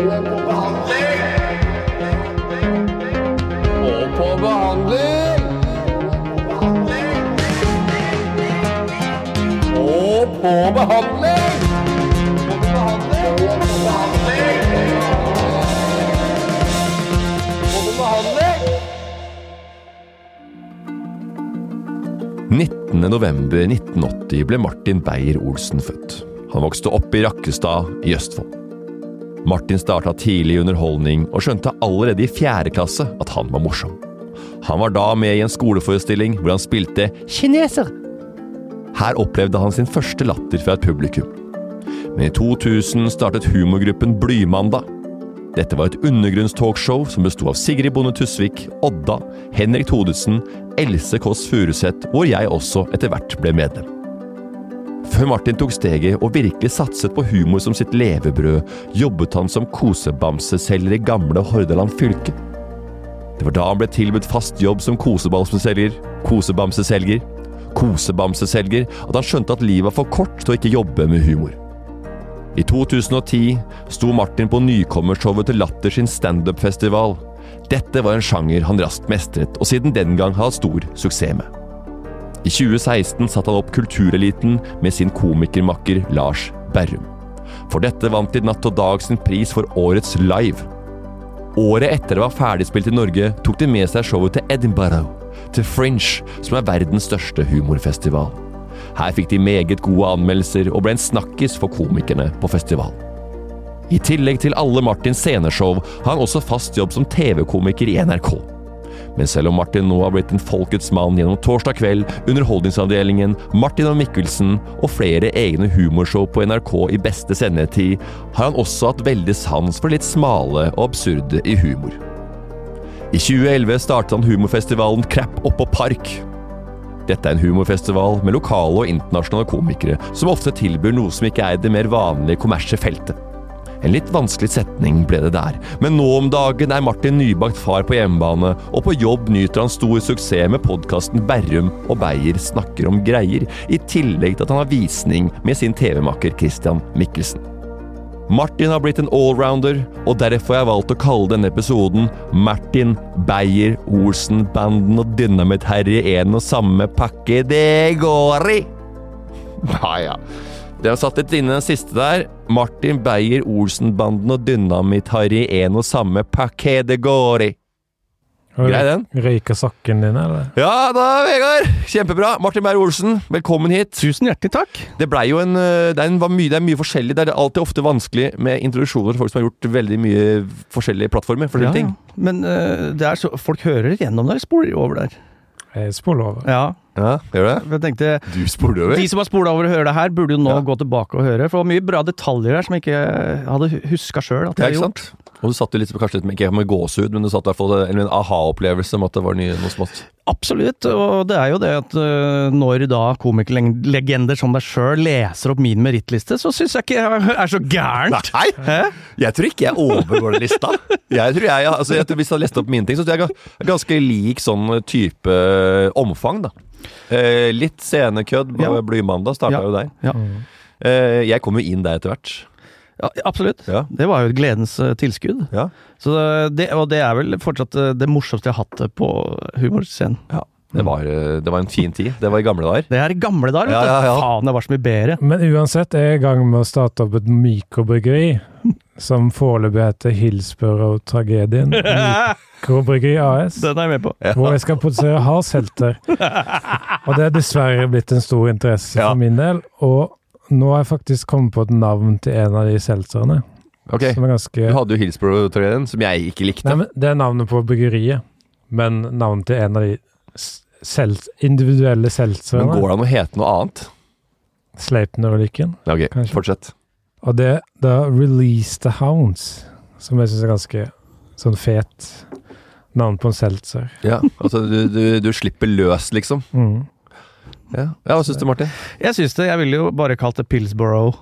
behandling! 19. november 1980 ble Martin Beyer-Olsen født. Han vokste opp i Rakkestad i Østfold. Martin startet tidlig i underholdning og skjønte allerede i 4. klasse at han var morsom. Han var da med i en skoleforestilling hvor han spilte kineser. Her opplevde han sin første latter fra et publikum. Men i 2000 startet humorgruppen Blymandag. Dette var et undergrunnstalkshow som bestod av Sigrid Bonde Tusvik, Odda, Henrik Thodesen, Else Kåss Furuseth, hvor jeg også etter hvert ble medlem. Før Martin tok steget og virkelig satset på humor som sitt levebrød, jobbet han som kosebamseselger i gamle Hordaland fylke. Det var da han ble tilbudt fast jobb som kosebamseselger, at han skjønte at livet var for kort til å ikke jobbe med humor. I 2010 sto Martin på nykommershowet til Latter sin stand-up-festival. Dette var en sjanger han raskt mestret, og siden den gang har stor suksess med. I 2016 satte han opp Kultureliten med sin komikermakker Lars Berrum. For dette vant de Natt og Dag sin pris for Årets Live. Året etter det var ferdigspilt i Norge, tok de med seg showet til Edinburgh, til Fringe, som er verdens største humorfestival. Her fikk de meget gode anmeldelser og ble en snakkis for komikerne på festival. I tillegg til alle Martins sceneshow har han også fast jobb som TV-komiker i NRK. Men selv om Martin nå har blitt en folkets mann gjennom Torsdag kveld, Underholdningsavdelingen, Martin og Mikkelsen og flere egne humorshow på NRK i beste sendetid, har han også hatt veldig sans for litt smale og absurde i humor. I 2011 startet han humorfestivalen Krapp oppå Park. Dette er en humorfestival med lokale og internasjonale komikere, som ofte tilbyr noe som ikke er det mer vanlige kommersielle feltet. En litt vanskelig setning ble det der, men nå om dagen er Martin nybakt far på hjemmebane, og på jobb nyter han stor suksess med podcasten Berrum og Beyer snakker om greier, i tillegg til at han har visning med sin TV-makker Christian Mikkelsen. Martin har blitt en allrounder, og derfor har jeg valgt å kalle denne episoden Martin Beyer-Olsen Banden og Dynamit-Harry en og samme pakke det går i. Ja. Det har satt litt inne den siste der. Martin Beyer-Olsen Banden og Dynamit-Harry en og samme pakke det går i. Grei den? Røyker sokken din, eller? Ja da, Vegard! Kjempebra! Martin Beyer-Olsen, velkommen hit. Tusen hjertelig takk. Det ble jo det er mye forskjellig. Det er alltid ofte vanskelig med introduksjoner for folk som har gjort veldig mye forskjellige plattformer, forskjellige ting. Men det er så, folk hører igjennom der, spoler over der. Jeg spoler over. Ja, gjør det? Jeg tenkte, du spoler over? De som har spolet over å høre det her, burde jo nå gå tilbake og høre, for det var mye bra detaljer her som jeg ikke hadde husket selv at jeg hadde gjort. Og du satt jo litt, kanskje litt, ikke med gåsehud, men du satt i hvert fall en aha-opplevelse om at det var noe smått. Absolutt, og det er jo det at når da komikerlegender som deg selv leser opp min merittliste, så synes jeg ikke jeg er så gærent. Nei, jeg tror ikke jeg overgår den lista. Jeg tror hvis jeg hadde lest opp mine ting, så tror jeg er ganske lik sånn type omfang da. Litt scenekødd på Blymandag startet jo der. Ja. Jeg kom jo inn der etter hvert. Ja, absolutt. Ja. Det var jo et gledens tilskudd. Ja. Så det er vel fortsatt det morsomste jeg har hatt det på humorscenen. Ja. Det var en fin tid. Det var i gamle dager. Det er i gamle dager, vet du. Faen, det var så mye bedre. Men uansett er jeg i gang med å starte opp et mikrobryggeri som foreløpig heter Hillsborough-tragedien. Mikrobryggeri AS. Den er jeg med på. Hvor jeg skal produsere hardselter. Og det er dessverre blitt en stor interesse for min del, og nå har jeg faktisk kommet på et navn til en av de seltzerne. Ok, du hadde jo Hillsborough-tragedien, som jeg ikke likte. Nei, men det er navnet på bryggeriet, men navnet til en av de individuelle seltzerne. Men går det an å hete noe annet? Sleipner-ulykken. Ok, kanskje. Fortsett. Og det er Release the Hounds, som jeg synes er ganske sånn fet navn på en seltzer. Ja, altså du slipper løs, liksom. Ja, hva synes du, Martin? Jeg synes det, jeg ville jo bare kalt det Pillsborough.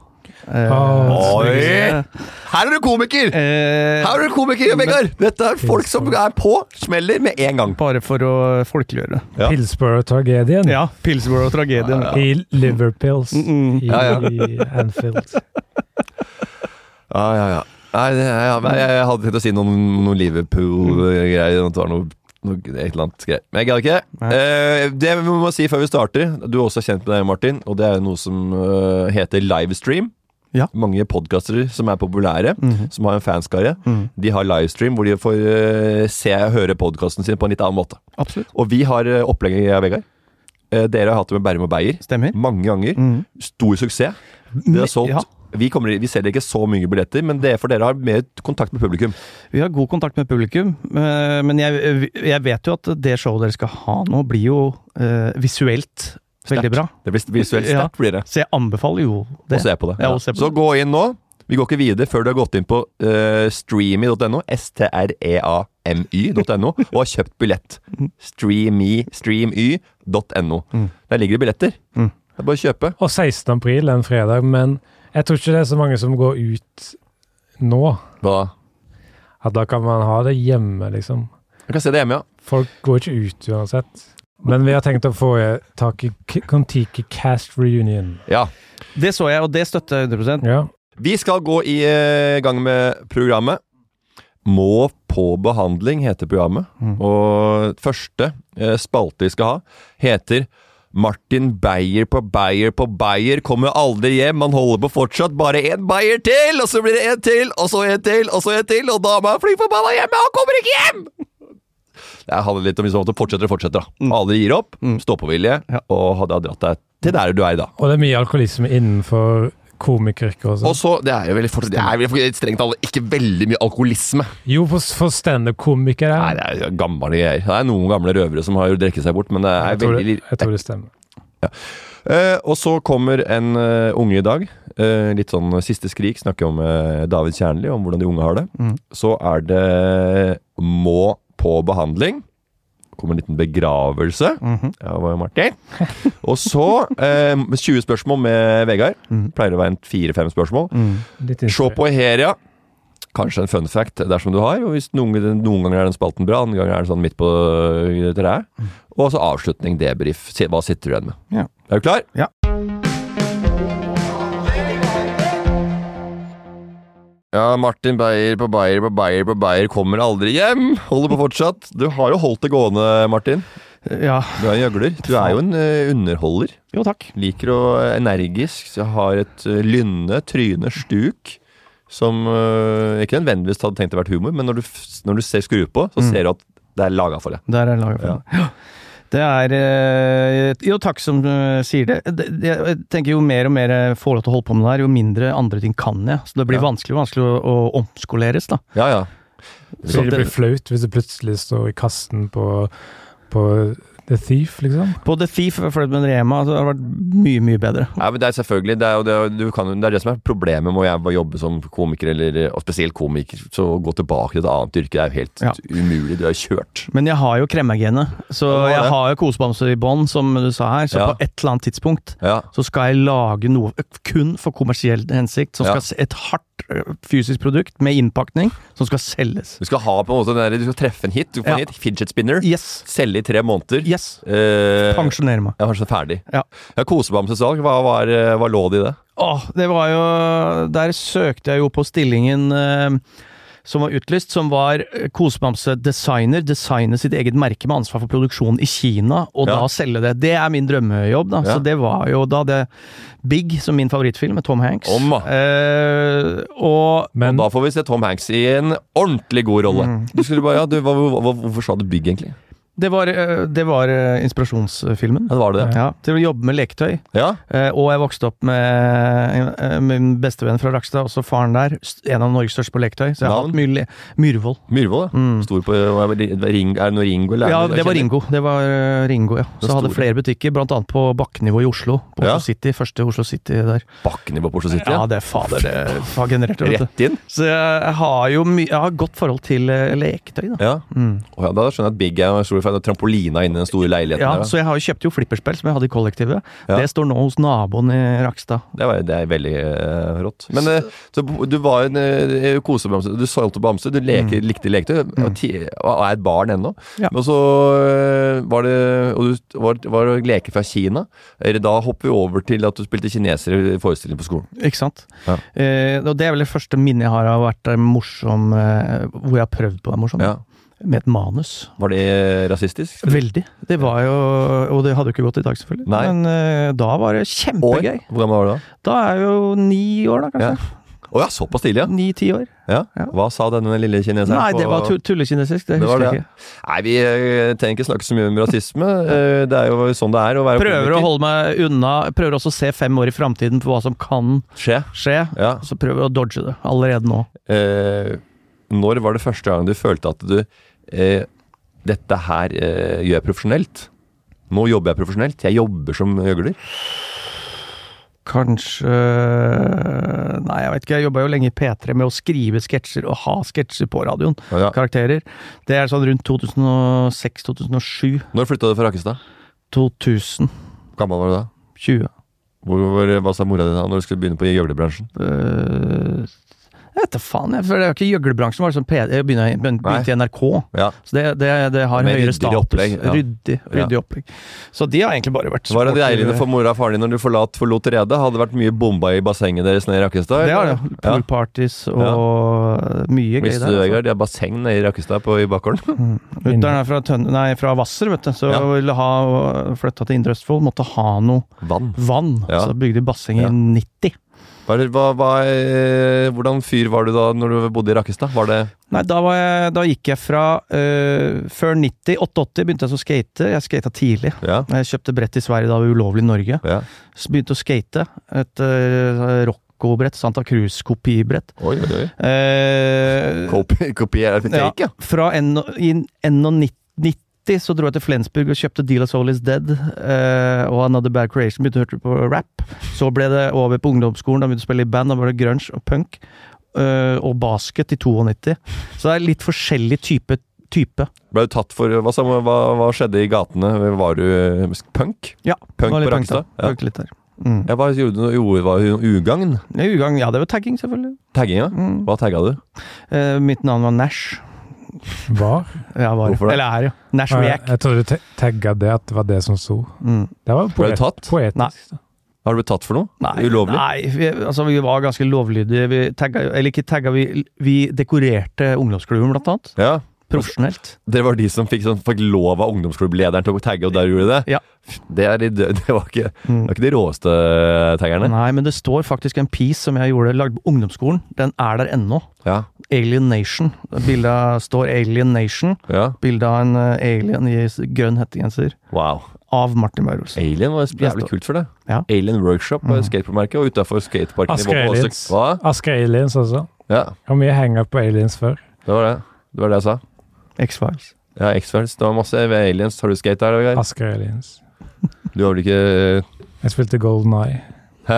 Oi! Her er du komiker! Vegard! Dette er folk som er på, smeller med en gang. Bare for å folkeliggjøre. Ja. Pillsborough-tragedien. Ja, Pillsborough-tragedien. I Liverpills. I Anfield. Ja. Nei, jeg hadde tenkt å si noen Liverpool-greier, det var noe et eller annet greier. Men jeg greier ikke. Det vi må si før vi starter, du er også kjent med det, Martin, og det er noe som heter livestream. Ja. Mange podcaster som er populære, som har en fanskare, de har livestream hvor de får se og høre podcasten sin på en litt annen måte. Absolutt. Og vi har opplegget, Vegard. Dere har hatt det med Bærum og Beyer. Stemmer. Mange ganger. Stor suksess. Dere har solgt. Ja. Vi selger ikke så mye billetter, men det er for dere har mer kontakt med publikum. Vi har god kontakt med publikum, men jeg vet jo at det showet dere skal ha nå blir jo visuelt veldig bra. Det blir visuelt sterkt, blir det. Så jeg anbefaler jo det. Og se på det. Ja. Så gå inn nå. Vi går ikke videre før du har gått inn på streamy.no, streamy.no, og har kjøpt billett. streamy.no. Der ligger det billetter. Det er bare å kjøpe. Og 16. april, en fredag, men jeg tror ikke det er så mange som går ut nå. Hva? At da kan man ha det hjemme, liksom. Jeg kan se det hjemme, ja. Folk går ikke ut uansett. Men vi har tenkt å få tak i Kon-Tiki Cast Reunion. Ja. Det så jeg, og det støtter 100%. Ja. Vi skal gå i gang med programmet. Må på behandling heter programmet. Og første spalte vi skal ha heter Martin Beyer på Beyer på Beyer kommer aldri hjem. Man holder på fortsatt. Bare en Beyer til, og så blir det en til, og så en til, og så en til, og da er man fly forbanna hjemme, og kommer ikke hjem! Det handler litt om liksom at du fortsetter da. Aldri gir opp, stå på vilje, og hadde dratt deg til der du er i dag. Og det er mye alkoholisme innenfor komikeryrket også. Og så, det er jo veldig strengt alle, ikke veldig mye alkoholisme. Jo, for stand-up-komikere. Nei, det er gamle greier. Det er noen gamle røvere som har drekket seg bort, men det er jeg tror det stemmer. Ja. Og så kommer en unge i dag, litt sånn siste skrik, snakker om David Kjernli, om hvordan de unge har det. Så er det må på behandling. Kommer en liten begravelse. Ja, hva er Martin? Og så 20 spørsmål med Vegard. Pleier å være 4-5 spørsmål. Se på Heria. Kanskje en fun fact dersom du har. Og hvis noen ganger er den spalten bra, andre ganger er den sånn midt på treet. Og så avslutning, debrief. Hva sitter du igjen med? Ja. Er du klar? Ja. Ja, Martin Beyer på Beyer på Beyer på Beyer kommer aldri hjem. Holder på fortsatt. Du har jo holdt det gående, Martin. Ja. Du er en gjøgler. Du er jo en underholder. Jo, takk. Liker å energisk. Så har et lynne, tryne, stuk som ikke nødvendigvis hadde tenkt å være humor, men når du ser skru på, så ser du at det er laget for det. Det er laget for det. Ja. Det er jo takk som sier det. Jeg tenker jo mer og mer får lov til å holde på med det her, jo mindre andre ting kan jeg. Så det blir vanskelig å omskoleres da. Ja, ja. Så det blir flaut hvis det plutselig står i kassen på The Thief, liksom? På The Thief, Fred Benrema, så det har vært mye, mye bedre. Ja, men det er selvfølgelig, det er det som er problemet med å jobbe som komiker, og spesielt komiker, så å gå tilbake til et annet yrke, det er jo helt umulig, du er kjørt. Men jeg har jo kremmergenet, så jeg har jo kosebamser i bånd, som du sa her, så på et eller annet tidspunkt, så skal jeg lage noe kun for kommersiell hensikt, som skal et hardt fysisk produkt med innpakning som skal selges. Du skal ha på en måte du skal treffe en hit, du får en hit, fidget spinner, selge i 3 måneder. Pensjonere meg. Jeg var så ferdig. Ja, kosebamsesalg, hva lå det i det? Det var jo, der søkte jeg jo på stillingen som var utlyst, som var kosebamse-designer, designe sitt eget merke med ansvar for produksjon i Kina, og da selge det. Det er min drømmejobb da, så det var jo da det Big, som min favorittfilm med Tom Hanks. Men da får vi se Tom Hanks i en ordentlig god rolle. Du skulle bare, hvorfor sa du Big egentlig? Det var inspirasjonsfilmen. Ja, det var det. Ja, til å jobbe med leketøy. Ja. Og jeg vokste opp med min bestevenn fra Rakstad, også faren der, en av Norges største på leketøy. Så jeg har hatt mye Myhrvold. Myhrvold, ja. Stor på, er det noe Ringo? Eller? Ja, det var Ringo. Det var Ringo, ja. Så hadde flere butikker, blant annet på bakkenivå i Oslo. På Oslo City, første Oslo City der. Bakkenivå på Oslo City? Ja, det var generert. Rett inn? Så jeg har jo godt forhold til leketøy, da. Ja. Da skjønner jeg at Big er en stor fra trampolina inn i den store leiligheten. Ja, så jeg kjøpte jo flipperspill som jeg hadde i kollektivet. Ja. Det står nå hos naboen i Rakstad. Det veldig rått. Men så du var en kosebamse, du solgte bamse, du likte leketøy, og et barn ennå. Ja. Men så var det leker fra Kina. Da hopper vi over til at du spilte kinesere i forestillingen på skolen. Ikke sant? Ja. Og det vel det første minnet jeg har vært morsom, hvor jeg har prøvd på å være morsom. Ja. Med et manus. Var det rasistisk? Veldig. Det var jo, og det hadde jo ikke gått i dag selvfølgelig. Nei. Men da var det kjempegøy. Hvor gammel var du da? Da jeg jo 9 år da, kanskje. Ja. Åja, såpass tidlig, ja. 9-10 år. Ja. Hva sa denne lille kineseren? Nei, det var tullekinesisk, det husker jeg ikke. Nei, vi trenger ikke snakke så mye om rasisme. Det jo sånn det å være prøver å holde meg unna, prøver også å se 5 år i fremtiden på hva som kan skje. Ja. Så prøver å dodge det allerede nå. Når var det første gang du følte at du dette her gjør jeg profesjonelt? Nå jobber jeg profesjonelt. Jeg jobber som gjøgler. Kanskje Nei, jeg vet ikke. Jeg jobbet jo lenge i P3 med å skrive sketsjer og ha sketsjer på radioen. Ja. Karakterer. Det sånn rundt 2006-2007. Når flyttet du fra Rakkestad? 2000. Gammel var du da? 20. Hva sa mora di da når du skulle begynne på gjøglebransjen? Jeg vet da faen, for det jo ikke gjøglebransjen, var det sånn jeg begynte i NRK, så det har høyere status. Opplegg, ryddig opplegg. Så de har egentlig bare vært sportive. Var det deilig for mora og faren din når du forlot redet? Hadde det vært mye bomba i bassenget deres nede i Rakkestad? Det har det, poolparties og mye gøy der. Visste du, Vegard, de har basseng nede i Rakkestad i Bakgården? Utteren fra Hvasser, vet du, så ville flyttet til Indre Østfold, måtte ha noe vann. Så bygde de basseng i 90. Hvordan fyr var du da når du bodde i Rakkestad? Nei, da gikk jeg fra før 88 begynte jeg å skate. Jeg skatet tidlig. Jeg kjøpte brett i Sverige da det var ulovlig i Norge. Så begynte jeg å skate et Rocco-brett, Santa Cruz-kopibrett. Oi. Kopi det fake, ja? Fra 91 så dro jeg til Flensburg og kjøpte Deal of Soul is Dead og Another Bad Creation, begynte å høre på rap. Så ble det over på ungdomsskolen, da begynte jeg å spille i band, da var det grunge og punk og basket i 92. Så det litt forskjellig type. Ble du tatt for, hva skjedde i gatene? Var du punk? Ja, punk på Rakkestad? Punk litt der. Hva gjorde du? Var det ugagn? Ugagn, ja, det var tagging selvfølgelig. Tagging, ja? Hva tagget du? Mitt navn var Nash. Var? Ja, var. Hvorfor det? Eller jo. Nash React. Jeg trodde du tagget det, at det var det som så. Det var ble du tatt? Poetisk. Nei. Har du blitt tatt for noe? Nei. Ulovlig? Nei, vi var ganske lovlydige. Vi dekorerte ungdomsklubben blant annet. Ja. Profesjonelt. Det var de som fikk lov av ungdomsklubblederen til å tagge, og der gjorde det? Ja. Det var ikke de råeste taggerne. Nei, men det står faktisk en piece som jeg lagde på ungdomsskolen. Den der ennå. Ja. Alien Nation. Bildet står Alien Nation. Ja. Bildet av en alien i grønn hettegenser. Wow. Av Martin Maurus. Alien var jævlig kult for det. Ja. Alien Workshop på skateparkmerket, og utenfor skateparken Asker Aliens også. Ja. Har mye hang-up på Aliens før. Det var det jeg sa. X-Files. Ja, X-Files. Det var masse aliens. Har du skate der, Vegard? Asker Aliens. Du har vel ikke Jeg spilte Golden Eye. Hæ?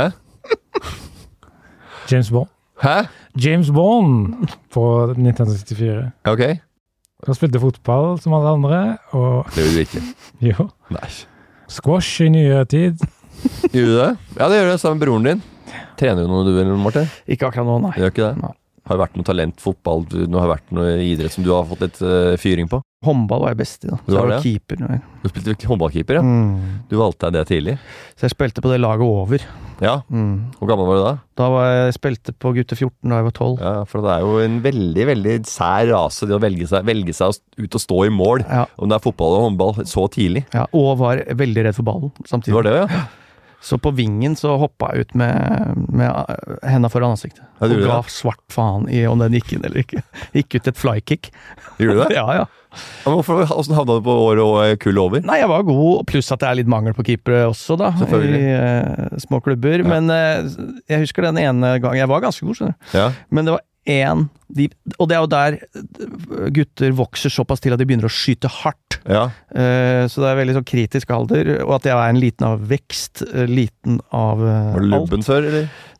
James Bond. Hæ? James Bond på 1964. Ok. Jeg spilte fotball som alle andre, og det gjør du ikke. Jo. Nei. Squash i nyere tid. Gjør du det? Ja, det gjør det sammen med broren din. Trener du noe du vil, Martin? Ikke akkurat nå, nei. Det gjør ikke det? Nei. Har det vært noe talentfotball? Har det vært noe idrett som du har fått litt fyring på? Håndball var jeg best i da. Så jeg var keeper. Du spilte håndballkeeper, ja? Du valgte deg det tidlig? Så jeg spilte på det laget over. Ja? Hvor gammel var du da? Da jeg spilte på gutte 14 da jeg var 12. Ja, for det jo en veldig, veldig sær rase det å velge seg ut og stå i mål. Ja. Om det fotball og håndball så tidlig. Ja, og var veldig redd for ballen samtidig. Det var det, ja? Så på vingen så hoppet jeg ut med hendene foran ansiktet. Ja, og ga svart faen i om den gikk inn eller ikke. Gikk ut et flykick. Gjorde du det? Ja. Hvordan havnet du på året og kull over? Nei, jeg var god, pluss at det litt mangel på keepere også da. I små klubber. Ja. Men jeg husker den ene gangen, jeg var ganske god, skjønner du. Ja. Men det var og det jo der gutter vokser såpass til at de begynner å skyte hardt. Ja. Så det veldig sånn kritisk alder, og at jeg var en liten av vekst, liten av alt. Var du lubben før, eller?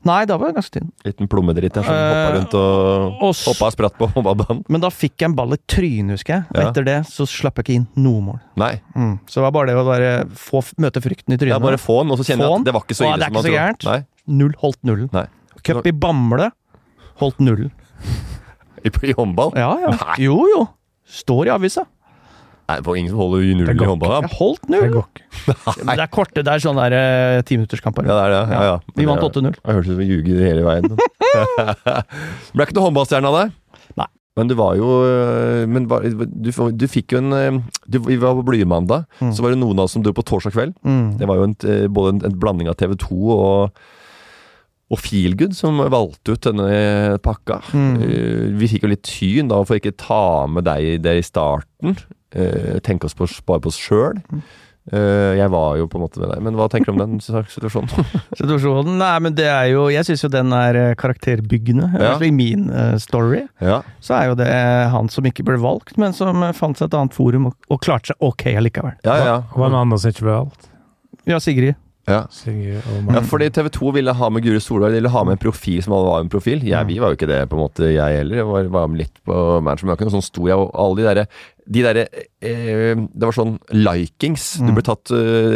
Nei, da var jeg ganske tynn. Liten plommedritt der som hoppet rundt og hoppet og spratt på håndballbanen. Men da fikk jeg en ball I trynet, husker jeg. Og etter det så slapp jeg ikke inn noe mål. Nei. Så det var bare det å møte frykten I trynet. Ja, bare få den, og så kjenner jeg at det var ikke så ille som man tror. Det er ikke så gærent. Holdt nullen. Nei. Cup I Bamble, holdt nullen. I håndball? Ja. Nei. Jo. Står I avisa. Nei, det var ingen som holder null I håndball. Jeg holdt null. Det går ikke. Det korte, det sånn der 10-minutterskamper. Ja, det det. Ja. Vi vant 8-0. Jeg hørte det ljuger hele veien. Ble ikke noe håndballstjerne av det? Nei. Men du var jo du fikk jo vi var på Blymandag, så var det noen av oss som dro på torsdag kveld. Det var jo både en blanding av TV2 og Feelgood som valgte ut denne pakka. Vi fikk jo litt tyn da for ikke ta med deg der I starten. Tenke oss bare på oss selv. Jeg var jo på en måte med deg, men hva tenker du om den situasjonen? Nei, men det jo, jeg synes jo den karakterbyggende, I min story, så jo det han som ikke ble valgt, men som fant seg et annet forum og klarte seg ok allikevel. Hva den andre som ikke ble valgt? Ja, Sigrid. Ja, fordi TV2 ville ha med Guri Solberg, de ville ha med en profil som alle var en profil. Vi var jo ikke det på en måte, jeg heller. Jeg var litt på Manchester, men sånn sto jeg, og alle de der det var sånn likings. Du ble tatt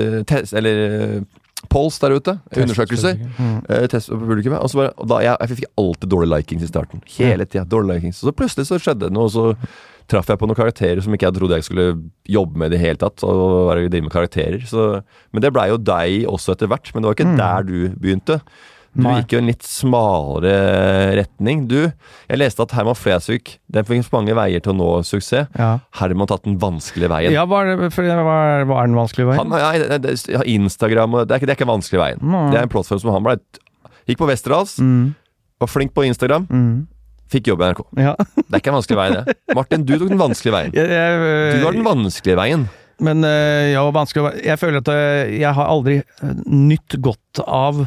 polls der ute, undersøkelser, test på publikum, og da jeg fikk alltid dårlige likings I starten. Hele tiden, dårlige likings. Og så plutselig så skjedde det noe, og så traff jeg på noen karakterer som ikke jeg trodde jeg skulle jobbe med det hele tatt, og drive med karakterer. Men det ble jo deg også etter hvert, men det var ikke der du begynte. Du gikk jo en litt smalere retning. Jeg leste at Herman Flesvig, det finnes mange veier til å nå suksess. Herman har tatt den vanskelige veien. Ja, hva den vanskelige veien? Instagram, det er ikke den vanskelige veien. Det en plattform som han gikk på Westerdals, var flink på Instagram, fikk jobb I NRK. Det ikke en vanskelig vei, det. Martin, du tok den vanskelige veien. Du var den vanskelige veien. Men vanskelig. Jeg føler at jeg har aldri nytt godt av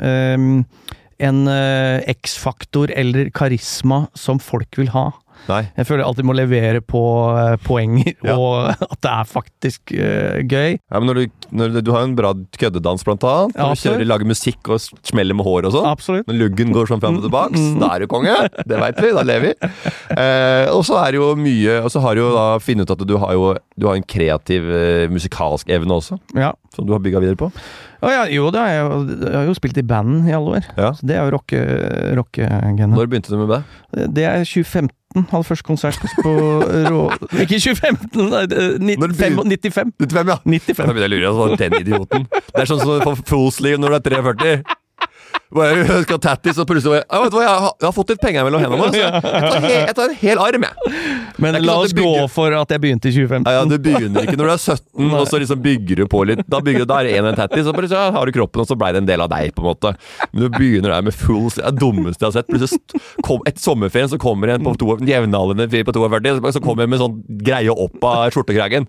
en X-faktor eller karisma som folk vil ha. Nei. Jeg føler jeg alltid må levere på poenger, og at det faktisk gøy. Ja, men når du har en bra køddedans blant annet, når du lager musikk og smeller med hår og sånn, absolutt. Når luggen går sånn frem og tilbake, da du konge, det vet vi, da lever vi. Og så det jo mye, og så har du jo da finnet ut at du har en kreativ musikalsk evne også, som du har bygget videre på. Jo, jeg har jo spilt I banden I alle år, så det jo rock-genet. Når begynte du med det? Det 2015, hadde første konsert på ikke 2015, nei, 95. 95, ja. 95. Da begynner jeg å lure, den idioten. Det sånn som på Foolsliv når du 43. Jeg skal ha tattis, og plutselig vet du hva, jeg har fått litt penger mellom hendene, jeg tar en hel arm, jeg. Men la oss gå for at jeg begynte I 2015. Ja, du begynner ikke når du 17, og så liksom bygger du på litt. Da det en tattis, og plutselig har du kroppen, og så ble det en del av deg, på en måte. Men du begynner der med Foolsliv, det dummeste jeg har sett. Plutselig etter sommerferien så kommer en jevnaldrende fyr på 42, så kommer en med sånn greie opp av skjortekragen.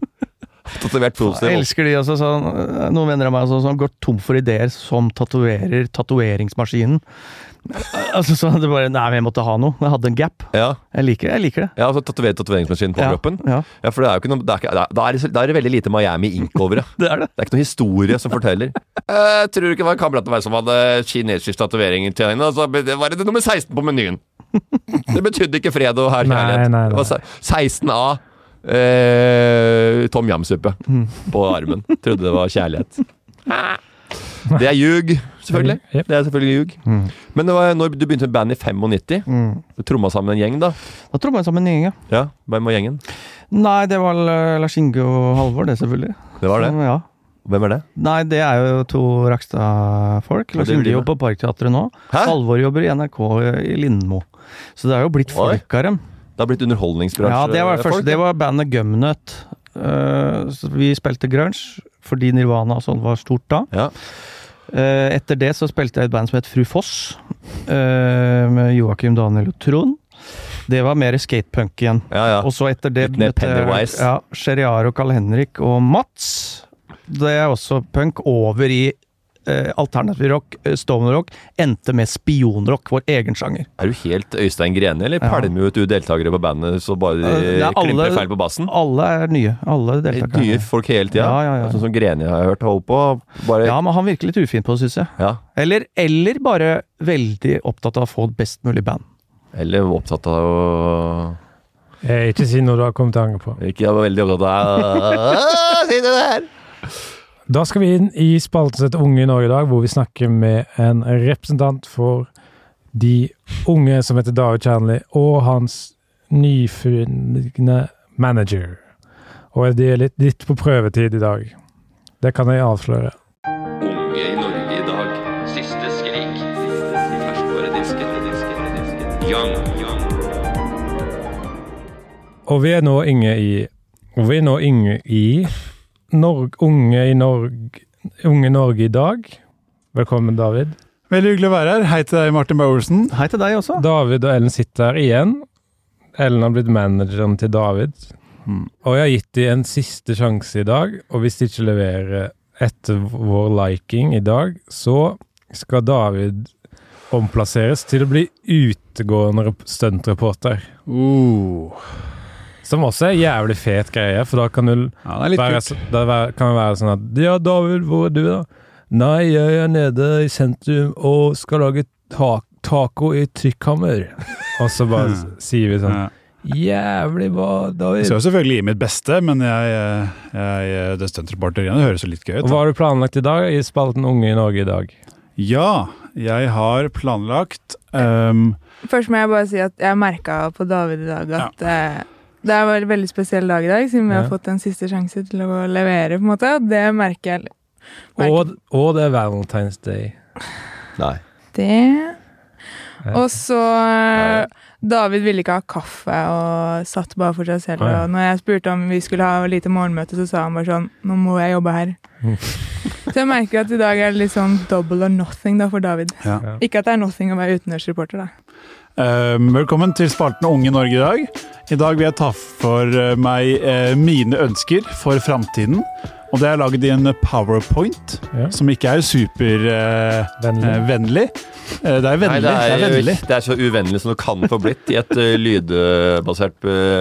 Jeg elsker de også, sånn, noen venner av meg som går tom for ideer som tatoveringsmaskinen. Altså sånn, det bare, nei, jeg måtte ha noe. Jeg hadde en gap. Jeg liker det. Ja, altså tatoveringsmaskinen på kroppen. Ja, for det jo ikke noe, da det veldig lite Miami Ink over det. Det ikke noe historie som forteller. Jeg tror ikke det var en kamerat av meg som hadde kinesisk tatovering til henne, så det var det nummer 16 på menyen. Det betydde ikke fred og her kjærlighet. Nei. Det var 16A. Tom Yam-suppe på armen. Trodde det var kjærlighet. Det ljug, selvfølgelig. Det selvfølgelig ljug. Men det var når du begynte med band I 95. Du trommet sammen en gjeng, da. Da trommet jeg sammen en gjeng, ja. Hvem var gjengen? Nei, det var Lars Inge og Halvor, det selvfølgelig. Det var det? Ja. Hvem det? Nei, det jo 2 Rakstad-folk. Lars Inge jobber på Parkteatret nå. Halvor jobber I NRK I Lindmo. Så det jo blitt folk av dem. Det har blitt underholdningsbransje. Ja, det var først. Det var bandet Gumnut. Vi spilte grunge, fordi Nirvana og sånn var stort da. Ja. Etter det så spilte jeg et band som het Fru Foss, med Joakim, Daniel og Trond. Det var mer skatepunk igjen. Og så etter det Pennywise. Sheriar og Karl Henrik og Mats. Det også punk over I alternativ rock, Stone Rock, endte med spionrock, vår egen sjanger. Du helt Øystein Grene, eller pælmer jo ut deltakere på bandet, så bare klimper feil på bassen? Alle nye, alle deltakere. Nye folk hele tiden? Ja. Sånn som Grene har jeg hørt holde på. Bare... Ja, men han virker litt ufint på det, synes jeg. Ja. Eller bare veldig opptatt av å få et best mulig band. Eller opptatt av å... Ikke si noe du har kommet til å angre på. Ikke jeg var veldig opptatt av si det der! Da skal vi inn i spalten til Unge i Norge i dag, hvor vi snakker med en representant for de unge som heter David Kjernli, og hans nyfunne manager. Og de litt på prøvetid i dag. Det kan jeg avsløre. Unge i Norge i dag. Siste skrik. Ferskvare disken. Young. Og vi er nå inne i Unge Norge i dag. Velkommen, David. Veldig hyggelig å være her. Hei til deg, Martin Bowersen. Hei til deg også. David og Ellen sitter her igjen. Ellen har blitt manageren til David. Og jeg har gitt dem en siste sjanse i dag, og hvis de ikke leverer etter vår liking i dag, så skal David omplasseres til å bli utegående stuntreporter. Som også er jævlig fet greie, for da kan du kan være sånn at ja, David, hvor er du da? Nei, jeg er nede i sentrum og skal lage taco i trykkhammer. Og så bare sier vi sånn jævlig bra, David. Jeg skal selvfølgelig gi mitt beste, men det stuntreporter-greiene høres jo litt gøy ut. Og hva har du planlagt i dag i spalten Unge i Norge i dag? Ja, jeg har planlagt Først må jeg bare si at jeg merket på David i dag at det var en veldig spesiell dag i dag, siden vi har fått en siste sjanse til å levere, på en måte, og det merker jeg. Og det er Valentine's Day. Nei. Det. Og så David ville ikke ha kaffe og satt bare for seg selv, og når jeg spurte om vi skulle ha lite morgenmøte, så sa han bare sånn, nå må jeg jobbe her. Så jeg merker at i dag er det litt sånn double or nothing da for David. Ikke at det er nothing å være utenriksreporter da. Velkommen til spalten Unge i Norge i dag. I dag vil jeg ta for meg mine ønsker for fremtiden. Og det er laget i en PowerPoint, som ikke er supervennlig. Det er vennlig. Nei, det er så uvennlig som det kan få blitt i et lydbasert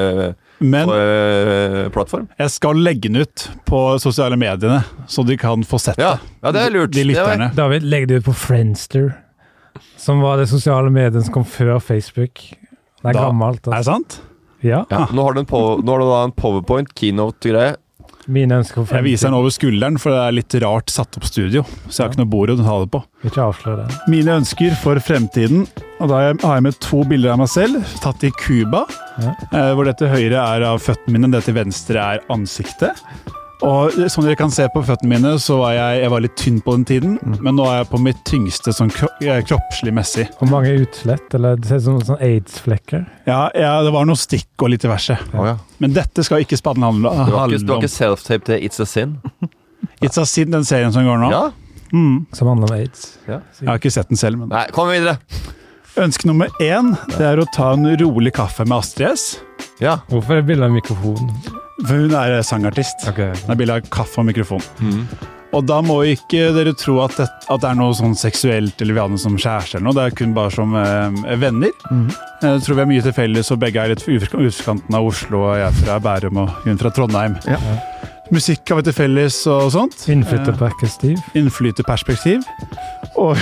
plattform. Jeg skal legge den ut på sosiale mediene, så de kan få sett det. Ja, det er lurt. De lytterne. David, legg det ut på Friendster, som var det sosiale mediet som kom før Facebook. Det er gammelt. Altså. Er det sant? Ja. Nå har du en PowerPoint, keynote-greie. Mine ønsker for fremtiden. Jeg viser den over skulderen, for det er litt rart satt opp studio. Så jeg har ikke noe bord å ta det på. Ikke avsløre det. Mine ønsker for fremtiden, og da har jeg med 2 bilder av meg selv, tatt i Cuba, hvor dette høyre er av føttene mine, dette venstre er ansiktet. Og som dere kan se på føttene mine, så var jeg var litt tynn på den tiden, men nå er jeg på mitt tyngste sånn kroppslig messig. Hvor mange utslett, eller det ser ut som sånn AIDS-flekker? Ja, det var noe stikk og litt diverse. Men dette skal ikke spaden handle om. Det var ikke self-tape til It's a Sin? It's a Sin, den serien som går nå? Ja. Som handler om AIDS. Ja. Jeg har ikke sett den selv, men... Nei, kom videre! Ønske nummer 1, det er å ta en rolig kaffe med Astrid S. Ja. Hvorfor er det bildet av mikrofon? For hun er sangartist. Okay. Det er bildet av kaffe og mikrofon. Og da må ikke dere tro at det er noe sånn seksuelt eller vi har noe som kjæreste eller noe. Det er kun bare som venner. Jeg tror vi er mye til felles, og begge er litt utkanten av Oslo, og jeg er fra Bærum og hun fra Trondheim. Ja. Musikk har vi til felles og sånt. Innflyteperspektiv. Og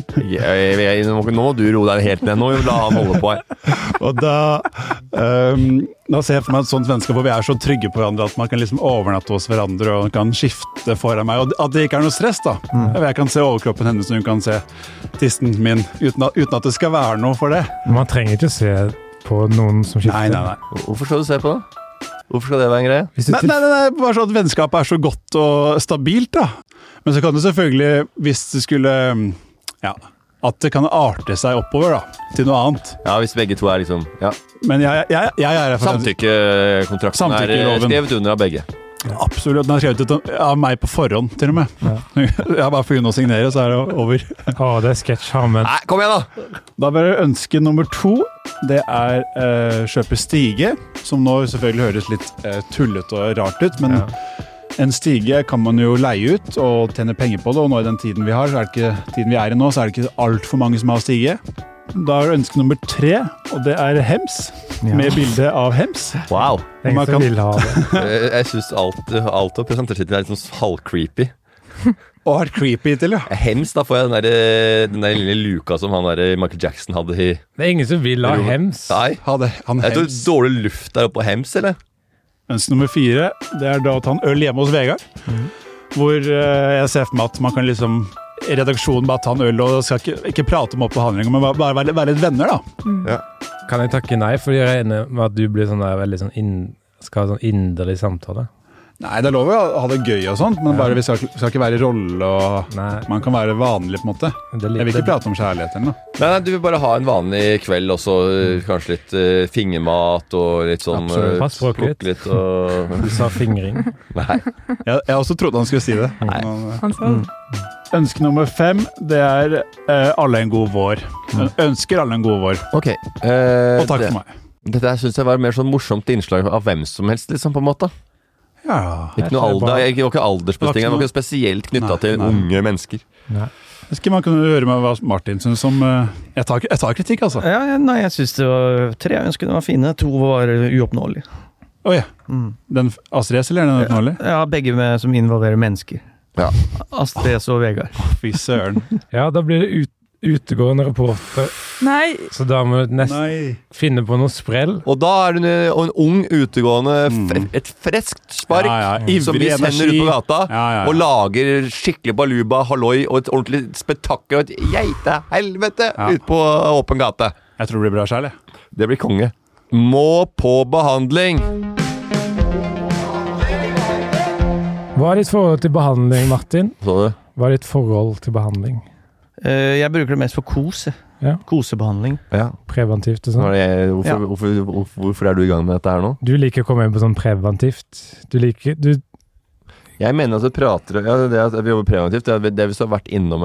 nå må du roe deg helt ned. Nå la han holde på her. Og da ser jeg for meg et sånt vennskap hvor vi er så trygge på hverandre at man kan liksom overnatte hos hverandre og kan skifte foran meg. Og at det ikke er noe stress da. Jeg kan se overkroppen hennes, og hun kan se tissen min uten at det skal være noe for det. Man trenger ikke se på noen som skifter. Nei. Hvorfor skal du se på det? Hvorfor skal det være en greie? Nei, bare sånn at vennskapet er så godt og stabilt da. Men så kan det selvfølgelig, hvis det skulle, at det kan arte seg oppover da, til noe annet. Ja, hvis begge to er liksom, Men jeg er for Samtykkekontrakten er skrevet under av begge. Absolutt, den er skrevet ut av meg på forhånd, til og med. Jeg bare får å signere, så er det over. Det er sketsjhammen. Nei, kom igjen da! Da bør jeg ønske nummer 2, det er kjøpe stige, som nå selvfølgelig høres litt tullet og rart ut, men En stige kan man jo leie ut og tjene penger på det, og nå i den tiden vi har, så er det ikke tiden vi er i nå, så er det ikke alt for mange som har stige. Da er ønske nummer 3, og det er hems, med bilde av hems. Wow. Ingen som vil ha det. Jeg synes alt å presentere sitt er litt sånn halv-creepy. Og har creepy til, ja. Hems, da får jeg den der lille luka som han der Michael Jackson hadde i... Det er ingen som vil ha hems. Nei. Jeg tror dårlig luft der oppe på hems, eller? Ønske nummer 4, det er da å ta en øl hjemme hos Vegard. Hvor jeg ser for meg at man kan liksom i redaksjonen bare ta en øl og skal ikke prate om oppbehandlinger, men bare være litt venner da. Kan jeg takke nei, for jeg regner med at du blir sånn der veldig sånn skal ha sånn inderlig samtale? Nei, det er lov å ha det gøy og sånt, men bare vi skal ikke være i rolle, og man kan være vanlig på en måte. Jeg vil ikke prate om kjærlighet eller noe. Nei, du vil bare ha en vanlig kveld, og så kanskje litt fingermat og litt sånn... Absolutt, pass språket litt. Og... Du sa fingring. Nei. Jeg også trodde han skulle si det. Nei. Han sa det. Ønske nummer 5, det er alle en god vår. Ønsker alle en god vår. Ok. Og takk for meg. Dette synes jeg var mer sånn morsomt innslag av hvem som helst, liksom, på en måte. Ja. Ikke noe alder, det var ikke aldersbesting, det var ikke spesielt knyttet til unge mennesker. Nei. Skal man kunne høre med hva Martin synes om... Jeg tar kritikk, altså. Nei, jeg synes det var 3 ønskene var fine, 2 var uoppnåelige. Ja. Den Astrid S eller den uoppnåelige? Ja, begge som involverer mennesker. Ja. Astrid S og Vegard. Fy søren. Ja, da blir det utegående reporter. Nei. Så da må du nesten finne på noe sprell. Og da er du en ung utegående, et freskt spark, som vi sender ut på gata, og lager skikkelig baluba, halloi, og et ordentlig spetakkel, og et geitehelvete ut på åpen gate. Jeg tror det blir bra selv, Det blir konge. Må på behandling. Hva er ditt forhold til behandling, Martin? Så du? Hva er ditt forhold til behandling? Jeg bruker det mest for kose. Ja. Kosebehandling. Ja. Preventivt og sånn. Hvorfor er du i gang med dette her nå? Du liker å komme inn på sånn preventivt. Jeg mener at du prater det at vi jobber preventivt, det er hvis du har vært innom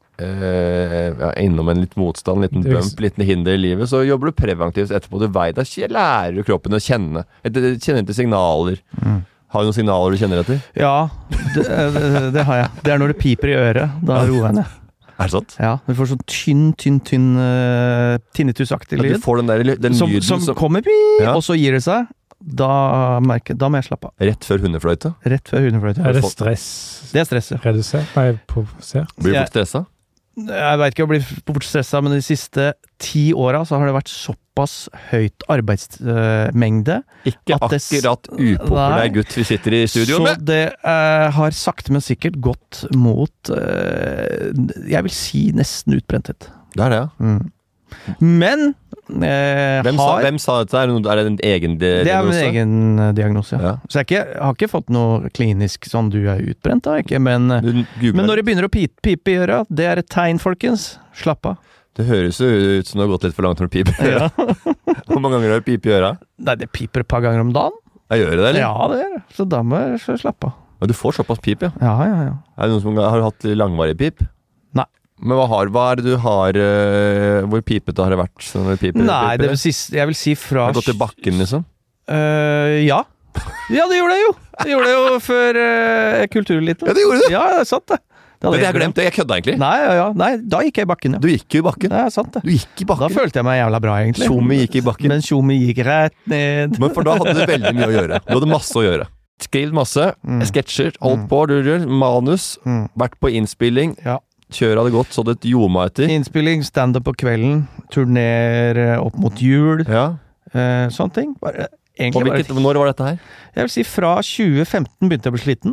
innom en litt motstand, liten bump, liten hinder i livet, så jobber du preventivt etterpå. Du vet, da lærer du kroppen å kjenne etter signaler. Har du noen signaler du kjenner etter? Ja, det har jeg. Det er når det piper i øret, da roer jeg ned. Er det sant? Ja, du får sånn tynn tinnitusaktig lyd. Du får den lyden som kommer, og så gir det seg. Da må jeg slappe av. Rett før hundefløyte? Rett før hundefløyte. Er det stress? Det er stress, ja. Redusert? Nei, provosert? Blir du fort stresset? Jeg vet ikke om jeg blir fort stresset, men de siste 10 årene så har det vært såpass høyt arbeidsmengde. Ikke akkurat upopulær gutt vi sitter i studio med. Så det har sakte, men sikkert gått mot, jeg vil si nesten utbrenthet. Det er det, ja. Men hvem sa dette? Er det en egen diagnose? Det er en egen diagnose, ja. Så jeg har ikke fått noe klinisk sånn du er utbrent da, ikke, men når det begynner å pipe i øra, det er et tegn, folkens. Slapp av. Det høres jo ut som det har gått litt for langt når det piper i øra. Hvor mange ganger har det pipet i øra? Nei, det piper et par ganger om dagen. Jeg gjør det, eller? Ja, det gjør det. Så da må jeg slappe av. Ja, du får såpass pip, ja. Ja. Er det noen som har hatt langvarig pip? Nei. Men hva er det du har, hvor pipete har det vært? Når det piper, nei, jeg vil si fra... Har det gått til bakken, liksom? Ja. Ja, det gjorde jeg jo. Det gjorde jeg jo før kultureliten. Ja, det gjorde du? Ja, det er sant det. Men jeg glemte, jeg kødda egentlig. Nei, da gikk jeg i bakken, ja. Du gikk jo i bakken. Det er sant det. Du gikk i bakken. Da følte jeg meg jævla bra, egentlig. Tjomi gikk i bakken. Men Tjomi gikk rett ned. Men for da hadde du veldig mye å gjøre. Du hadde masse å gjøre. Skrivd masse, sketsjer, holdt på, manus, vært på innspilling. Ja. Kjør hadde gått, så det ljoma etter. Innspilling, stand-up på kvelden, turner opp mot jul, sånne ting. Når var dette her? Jeg vil si fra 2015 begynte jeg å bli sliten,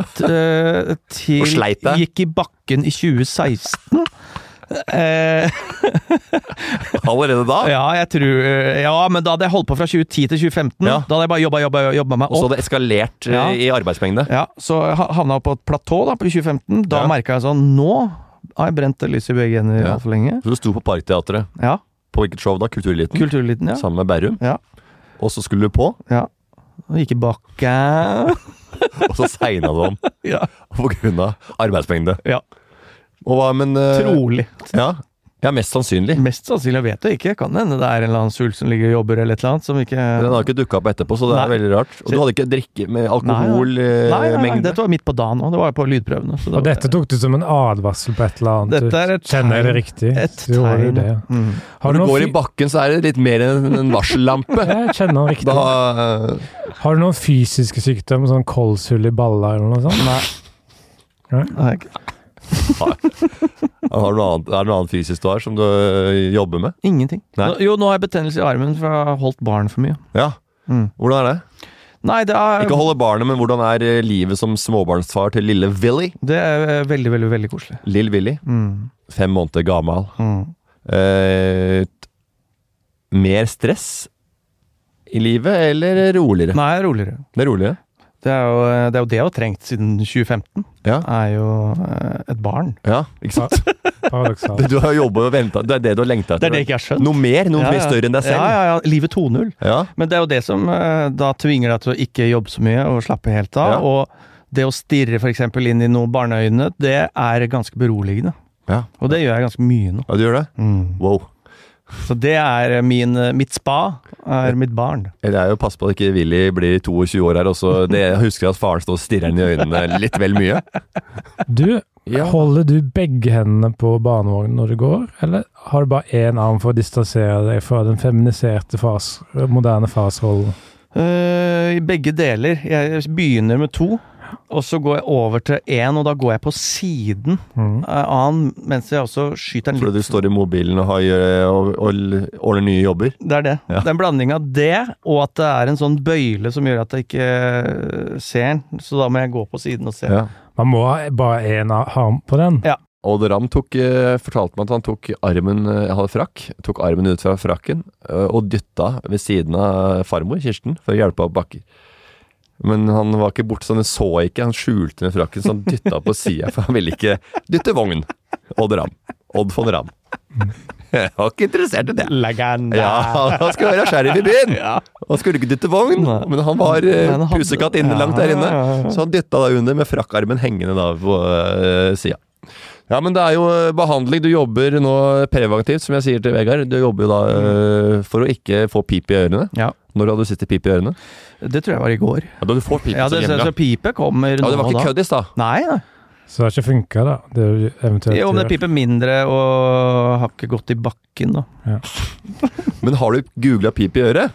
til gikk i bakken i 2016. Allerede da? Ja, jeg tror men da hadde jeg holdt på fra 2010 til 2015. Da hadde jeg bare jobba meg opp. Og så hadde det eskalert i arbeidsmengde? Ja, så havna jeg på et platå da, på 2015. Da merket jeg sånn, nå har jeg brent lys i begge ender alt for lenge. Så du sto på Parkteatret? Ja. På hvilket show da? Kultureliten? Kultureliten, ja. Sammen med Berrum? Ja. Og så skulle du på? Ja. Og gikk i bakken. Og så segna du om? Ja. På grunn av arbeidsmengde? Ja. Og hva, men... Trolig. Ja. Ja, mest sannsynlig. Mest sannsynlig, jeg vet det ikke. Kan hende det en eller annen sul som ligger og jobber eller et eller annet som ikke... Den har ikke dukket opp etterpå, så det veldig rart. Og du hadde ikke drikke med alkoholmengde? Nei, dette var midt på dagen, og det var på lydprøvene. Og dette tok du som en advarsel på et eller annet? Dette et kjenner jeg det riktig? Et tegn. Når du går i bakken, så det litt mer enn en varsellampe. Jeg kjenner det riktig. Har du noen fysiske sykdommer, sånn kolshull i baller eller noe sånt? Nei, ikke. Har du noe annet fysisk du har som du jobber med? Ingenting. Jo, nå har jeg betennelse i armen for jeg har holdt barn for mye. Ja, hvordan det? Nei, det Ikke holde barnet, men hvordan livet som småbarnsfar til lille Willy? Det veldig, veldig, veldig koselig. Lille Willy, 5 måneder gammel. Mer stress i livet, eller roligere? Nei, roligere. Det roligere? Det jo det jeg har trengt siden 2015. Ja. Jo et barn. Ja, ikke sant? Paradoksalt. Du har jobbet og ventet, det det du har lengtet etter. Det det ikke jeg har skjønt. Noe mer større enn deg selv. Ja, livet 2.0. Ja. Men det jo det som da tvinger deg til å ikke jobbe så mye og slappe helt av. Ja. Og det å stirre for eksempel inn i noen barneøyne, det ganske beroligende. Ja. Og det gjør jeg ganske mye nå. Ja, du gjør det? Wow. Så det mitt spa, mitt barn. Det jo pass på at ikke Willy blir 22 år her også. Jeg husker at faren står og stirrer inn i øynene litt vel mye. Holder du begge hendene på barnevognen når du går, eller har du bare en arm for å distansere deg fra den feminiserte moderne farsrollen? I begge deler. Jeg begynner med 2. Og så går jeg over til 1, og da går jeg på siden av mens jeg også skyter den litt. Fordi du står i mobilen og ordner nye jobber? Det det. Ja. Det en blanding av det, og at det en sånn bøyle som gjør at jeg ikke ser den. Så da må jeg gå på siden og se. Ja. Man må bare en arm på den? Ja. Odd Ram fortalte meg at han tok armen, jeg hadde frakk, tok armen ut fra frakken og dytta ved siden av farmor, Kirsten, for å hjelpe opp bakker. Men han var ikke borte, så han så ikke, han skjulte med frakken, så han dytta på siden, for han ville ikke dytte vogn. Odd von Ram. Jeg var ikke interessert i det. Legenda. Ja, han skulle være sheriff i byen. Han skulle ikke dytte vogn, men han var pusekatt inne langt der inne, så han dytta da under med frakkarmen hengende da på siden. Ja, men det jo behandling. Du jobber nå preventivt, som jeg sier til Vegard. Du jobber jo da for å ikke få pip i ørene. Ja. Når hadde du sist pip i ørene? Det tror jeg var i går. Ja, da du får pip som hjemme. Så pipe kommer nå da. Ja, det var ikke køddis da? Nei. Så det har ikke funket da? Det eventuelt... Jo, men det piper mindre og har ikke gått i bakken da. Ja. Men har du googlet pip i øret?